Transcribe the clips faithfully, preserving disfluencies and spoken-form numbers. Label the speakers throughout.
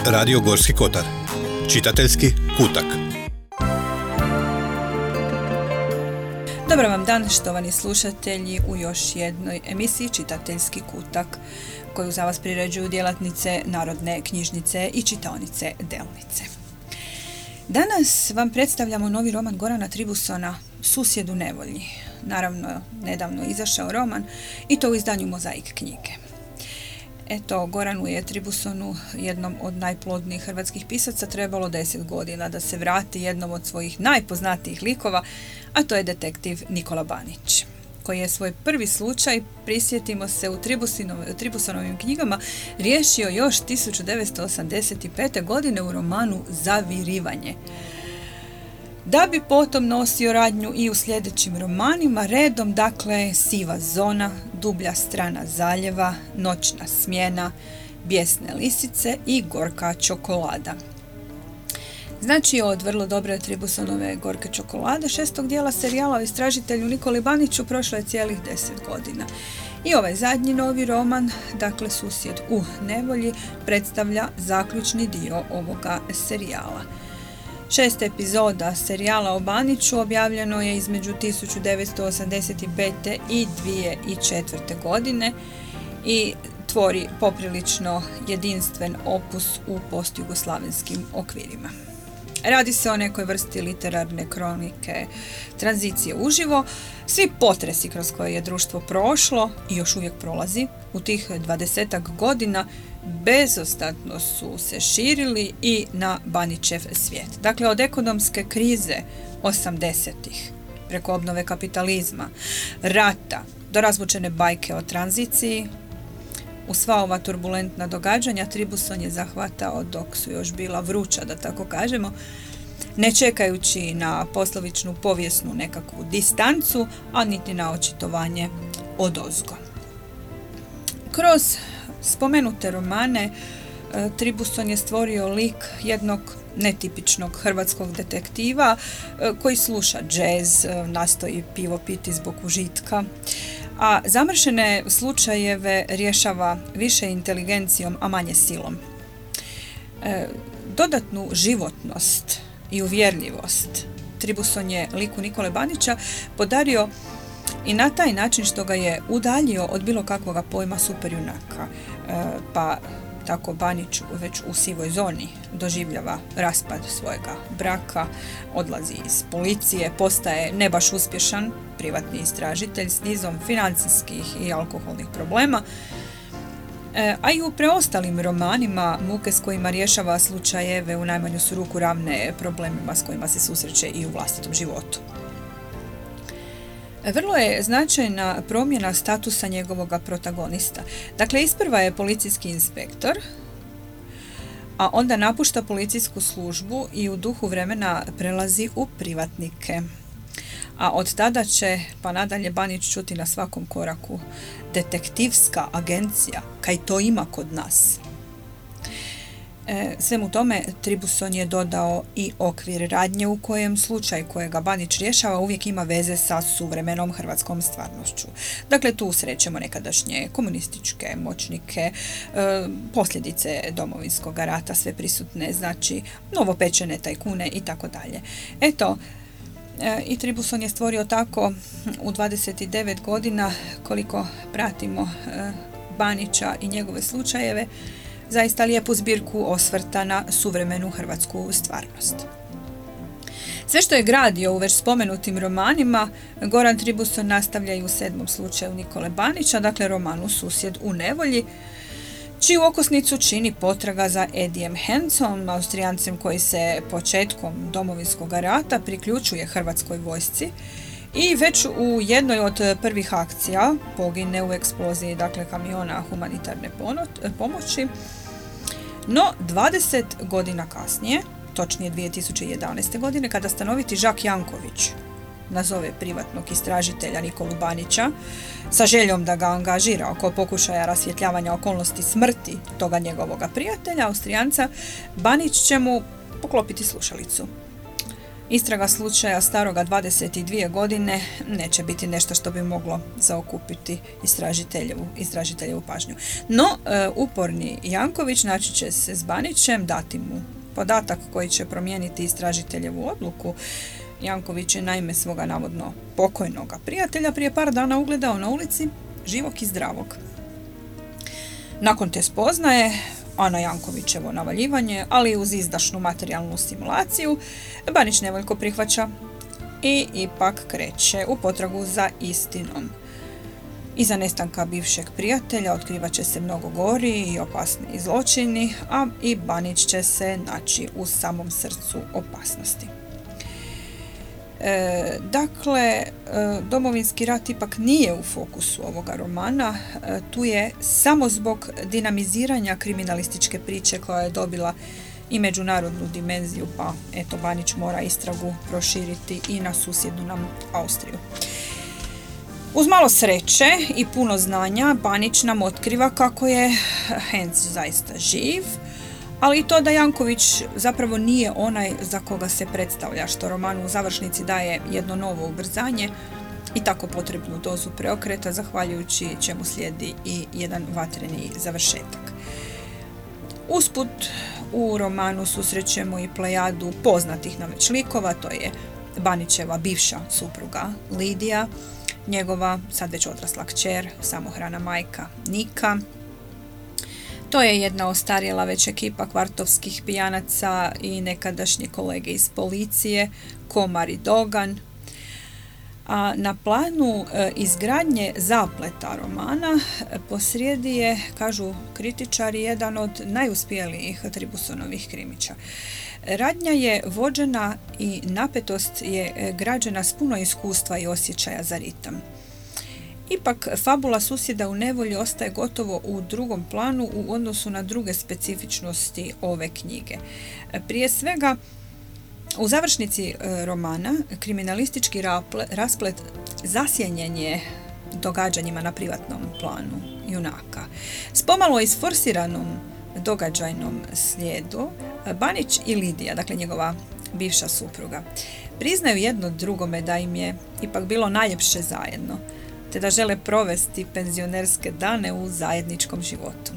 Speaker 1: Radio Gorski kotar. Čitateljski kutak.
Speaker 2: Dobar vam dan, štovani slušatelji, u još jednoj emisiji Čitateljski kutak, koju za vas priređuju djelatnice Narodne knjižnice i čitaonice Delnice. Danas vam predstavljamo novi roman Gorana Tribusona, Susjed u nevolji. Naravno, nedavno je izašao roman i to u izdanju Mozaik knjige. Eto, Goranu je Tribusonu, jednom od najplodnijih hrvatskih pisaca, trebalo deset godina da se vrati jednom od svojih najpoznatijih likova, a to je detektiv Nikola Banić, koji je svoj prvi slučaj, prisjetimo se, u Tribusonovim knjigama riješio još tisuću devetsto osamdeset pete. godine u romanu Zavirivanje. Da bi potom nosio radnju i u sljedećim romanima, redom, dakle, Siva zona, Dublja strana zaljeva, Noćna smjena, Bijesne lisice i Gorka čokolada. Znači, od vrlo dobre Tribusonove Gorke čokolade, šestog dijela serijala o istražitelju Nikoli Baniću, prošlo je cijelih deset godina. I ovaj zadnji novi roman, dakle Susjed u nevolji, predstavlja zaključni dio ovoga serijala. Šest epizoda serijala o Baniću objavljeno je između tisuću devetsto osamdeset pete i dvije tisuće četvrte. godine i tvori poprilično jedinstven opus u postjugoslavenskim okvirima. Radi se o nekoj vrsti literarne kronike tranzicije uživo. Svi potresi kroz koje je društvo prošlo i još uvijek prolazi u tih dvadesetak godina bezostatno su se širili i na Banićev svijet. Dakle, od ekonomske krize osamdesetih preko obnove kapitalizma, rata do razvučene bajke o tranziciji, u sva ova turbulentna događanja Tribuson je zahvatao dok su još bila vruća, da tako kažemo, ne čekajući na poslovičnu povijesnu nekakvu distancu, a niti na očitovanje odozgo. Kroz spomenute romane Tribuson je stvorio lik jednog netipičnog hrvatskog detektiva koji sluša džez, nastoji pivo piti zbog užitka, a zamršene slučajeve rješava više inteligencijom, a manje silom. E, dodatnu životnost i uvjerljivost Tribuson je liku Nikole Banića podario i na taj način što ga je udaljio od bilo kakvoga pojma superjunaka, e, pa tako Banić već u sivoj zoni doživljava raspad svojega braka, odlazi iz policije, postaje ne baš uspješan privatni istražitelj s nizom financijskih i alkoholnih problema, e, a i u preostalim romanima muke s kojima rješava slučajeve u najmanju su ruku ravne problemima s kojima se susreće i u vlastitom životu. Vrlo je značajna promjena statusa njegovoga protagonista. Dakle, isprva je policijski inspektor, a onda napušta policijsku službu i u duhu vremena prelazi u privatnike. A od tada će pa nadalje Banić čuti na svakom koraku: detektivska agencija, kaj to ima kod nas. E, svemu tome Tribuson je dodao i okvir radnje u kojem slučaj kojega Banić rješava uvijek ima veze sa suvremenom hrvatskom stvarnošću. Dakle, tu srećemo nekadašnje komunističke moćnike, e, posljedice Domovinskog rata, sve prisutne, znači novopečene tajkune i tako dalje. Eto, e, i Tribuson je stvorio tako u dvadeset devet godina, koliko pratimo e, Banića i njegove slučajeve, zaista lijepu zbirku osvrta na suvremenu hrvatsku stvarnost. Sve što je gradio u već spomenutim romanima, Goran Tribuson nastavlja i u sedmom slučaju Nikole Banića, dakle romanu Susjed u nevolji, čiju okosnicu čini potraga za Edijem Hencom, Austrijancem koji se početkom Domovinskog rata priključuje hrvatskoj vojsci i već u jednoj od prvih akcija pogine u eksploziji, dakle, kamiona humanitarne pomoći. No, dvadeset godina kasnije, točnije dvije tisuće jedanaeste. godine, kada stanoviti Žak Janković nazove privatnog istražitelja Nikolu Banića sa željom da ga angažira oko pokušaja rasvjetljavanja okolnosti smrti toga njegovoga prijatelja, Austrijanca, Banić će mu poklopiti slušalicu. Istraga slučaja staroga dvadeset dvije godine neće biti nešto što bi moglo zaokupiti istražiteljevu, istražiteljevu pažnju. No, e, uporni Janković naći će se s Banićem, dati mu podatak koji će promijeniti istražiteljevu odluku. Janković je naime svoga navodno pokojnoga prijatelja prije par dana ugledao na ulici živog i zdravog. Nakon te spoznaje, a na Jankovićevo navaljivanje, ali uz izdašnu materijalnu stimulaciju, Banić nevoljko prihvaća i ipak kreće u potragu za istinom. Iza nestanka bivšeg prijatelja otkrivat će se mnogo gori i opasniji zločini, a i Banić će se naći u samom srcu opasnosti. E, dakle, e, Domovinski rat ipak nije u fokusu ovoga romana, e, tu je samo zbog dinamiziranja kriminalističke priče koja je dobila i međunarodnu dimenziju, pa eto Banić mora istragu proširiti i na susjednu nam Austriju. Uz malo sreće i puno znanja Banić nam otkriva kako je Henc zaista živ, ali i to da Janković zapravo nije onaj za koga se predstavlja, što romanu u završnici daje jedno novo ubrzanje i tako potrebnu dozu preokreta, zahvaljujući čemu slijedi i jedan vatreni završetak. Usput u romanu susrećemo i plejadu poznatih nam već likova, to je Banićeva bivša supruga Lidija, njegova sad već odrasla kćer, samohrana majka Nika. To je jedna ostarjela već ekipa kvartovskih pijanaca i nekadašnje kolege iz policije, Komar i Dogan. A na planu e, izgradnje zapleta romana posrijedi je, kažu kritičari, jedan od najuspjelijih Tribusonovih krimića. Radnja je vođena i napetost je građena s puno iskustva i osjećaja za ritam. Ipak, fabula Susjeda u nevolji ostaje gotovo u drugom planu u odnosu na druge specifičnosti ove knjige. Prije svega, u završnici romana kriminalistički rasplet zasjenjen je događanjima na privatnom planu junaka. S pomalo isforsiranom događajnom slijedu, Banić i Lidija, dakle njegova bivša supruga, priznaju jedno drugome da im je ipak bilo najljepše zajedno, te da žele provesti penzionerske dane u zajedničkom životu.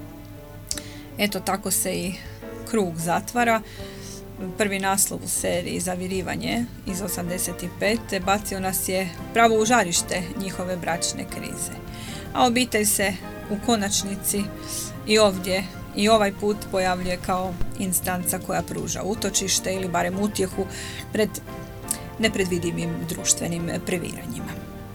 Speaker 2: Eto, tako se i krug zatvara. Prvi naslov u seriji Zavirivanje iz osamdeset pete bacio nas je pravo u žarište njihove bračne krize. A obitelj se u konačnici i ovdje i ovaj put pojavljuje kao instanca koja pruža utočište ili barem utjehu pred nepredvidivim društvenim previranjima.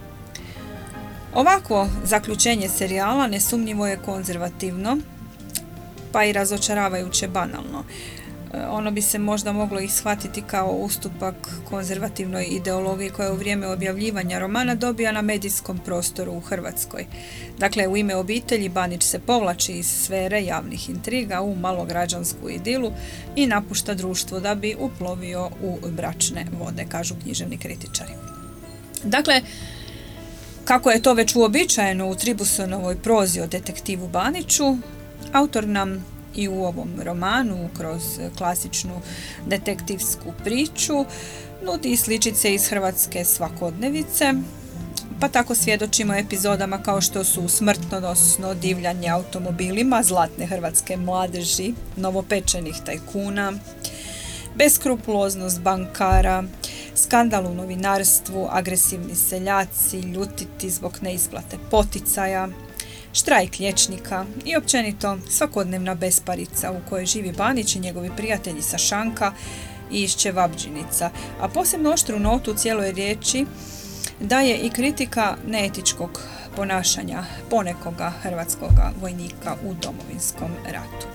Speaker 2: Ovakvo zaključenje serijala nesumnjivo je konzervativno, pa i razočaravajuće banalno. Ono bi se možda moglo ishvatiti kao ustupak konzervativnoj ideologiji koja u vrijeme objavljivanja romana dobija na medijskom prostoru u Hrvatskoj. Dakle, u ime obitelji Banić se povlači iz sfere javnih intriga u malograđansku idilu i napušta društvo da bi uplovio u bračne vode, kažu književni kritičari. Dakle, kako je to već uobičajeno u Tribusonovoj prozi o detektivu Baniću, autor nam i u ovom romanu, kroz klasičnu detektivsku priču, nudi sličice iz hrvatske svakodnevice, pa tako svjedočimo epizodama kao što su smrtonosno divljanje automobilima zlatne hrvatske mladeži, novopečenih tajkuna, beskrupuloznost bankara, skandal u novinarstvu, agresivni seljaci, ljutiti zbog neisplate poticaja, štrajk liječnika i općenito svakodnevna besparica u kojoj živi Banić i njegovi prijatelji sa šanka i iz Čevabdžinica. A posebno oštru notu u cijeloj riječi daje i kritika neetičkog ponašanja ponekoga hrvatskoga vojnika u Domovinskom ratu.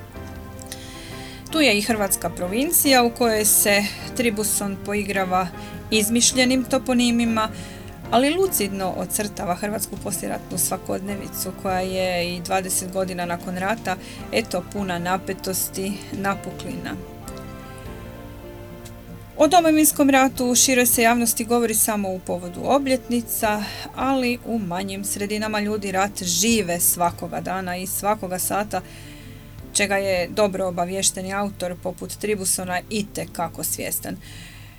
Speaker 2: Tu je i hrvatska provincija u kojoj se Tribuson poigrava izmišljenim toponimima, ali lucidno ocrtava hrvatsku poslijeratnu svakodnevicu koja je i dvadeset godina nakon rata eto puna napetosti, napuklina. O Domovinskom ratu u široj se javnosti govori samo u povodu obljetnica, ali u manjim sredinama ljudi rat žive svakoga dana i svakoga sata, čega je dobro obavješteni autor poput Tribusona itekako svjestan.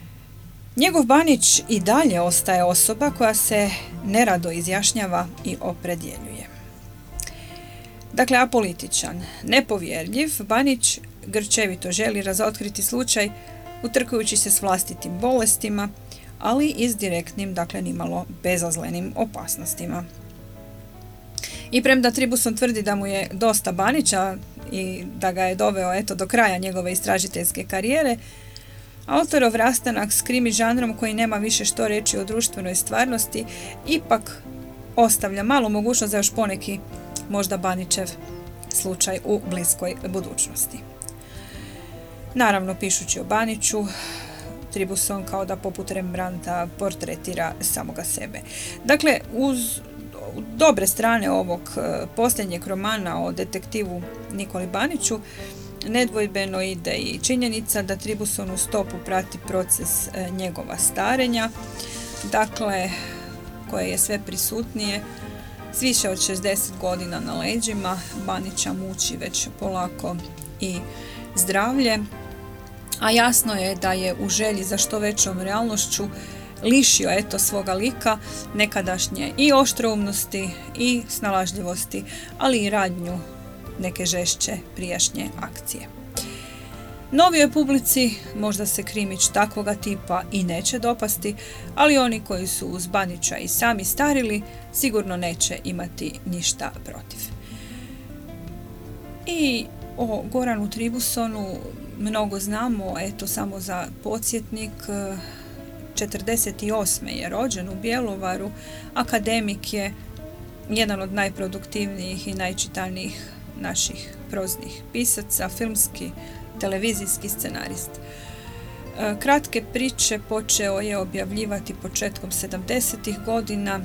Speaker 2: Njegov Banić i dalje ostaje osoba koja se nerado izjašnjava i opredjeljuje. Dakle, apolitičan, nepovjerljiv, Banić grčevito želi razotkriti slučaj utrkujući se s vlastitim bolestima, ali i s direktnim, dakle nimalo bezazlenim opasnostima. I premda Tribuson tvrdi da mu je dosta Banića i da ga je doveo eto do kraja njegove istražiteljske karijere, autorov rastanak s krimi žanrom koji nema više što reći o društvenoj stvarnosti ipak ostavlja malu mogućnost za još poneki možda Banićev slučaj u bliskoj budućnosti. Naravno, pišući o Baniću, Tribuson kao da poput Rembrandta portretira samoga sebe. Dakle, uz dobre strane ovog posljednjeg romana o detektivu Nikoli Baniću, nedvojbeno ide i činjenica da Tribuson u stopu prati proces njegova starenja, dakle, koje je sve prisutnije. S više od šezdeset godina na leđima Banića muči već polako i zdravlje, a jasno je da je u želji za što većom realnošću lišio eto svoga lika nekadašnje i oštroumnosti i snalažljivosti, ali i radnju neke žešće prijašnje akcije. Novijoj publici možda se krimić takvoga tipa i neće dopasti, ali oni koji su uz Banića i sami starili sigurno neće imati ništa protiv. I o Goranu Tribusonu mnogo znamo, eto samo za podsjetnik, četrdeset osme je rođen u Bjelovaru, akademik je, jedan od najproduktivnijih i najčitanijih naših proznih pisaca, filmski, televizijski scenarist. Kratke priče počeo je objavljivati početkom sedamdesetih godina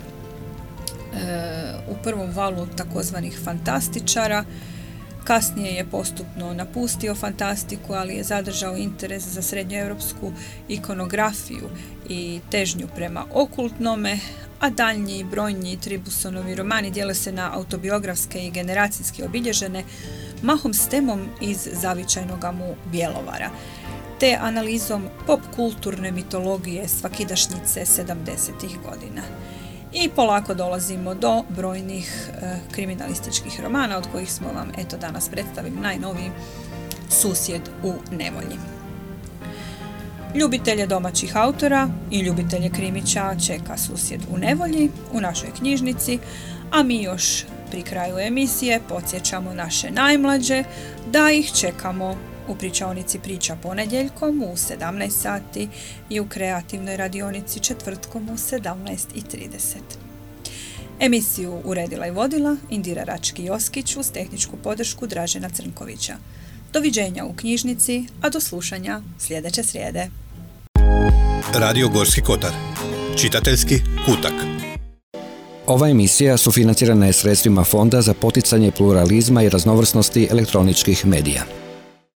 Speaker 2: u prvom valu takozvanih fantastičara. Kasnije je postupno napustio fantastiku, ali je zadržao interes za srednjoevropsku ikonografiju i težnju prema okultnome, a daljnji i brojnji Tribusonovi romani dijele se na autobiografske i generacijski obilježene, mahom s temom iz zavičajnoga mu Bjelovara, te analizom pop kulturne mitologije svakidašnjice sedamdesetih godina. I polako dolazimo do brojnih e, kriminalističkih romana, od kojih smo vam eto danas predstavili najnoviji Susjed u nevolji. Ljubitelje domaćih autora i ljubitelje krimića čeka Susjed u nevolji u našoj knjižnici, a mi još pri kraju emisije podsjećamo naše najmlađe da ih čekamo u pričaonici Priča ponedjeljkom u sedamnaest sati i u kreativnoj radionici četvrtkom u sedamnaest i trideset. Emisiju uredila i vodila Indira Rački-Joskić uz tehničku podršku Dražena Crnkovića. Doviđenja u knjižnici, a do slušanja sljedeće srijede.
Speaker 1: Radio Gorski kotar. Čitateljski kutak.
Speaker 3: Ova emisija sufinancirana je sredstvima Fonda za poticanje pluralizma i raznovrsnosti elektroničkih medija.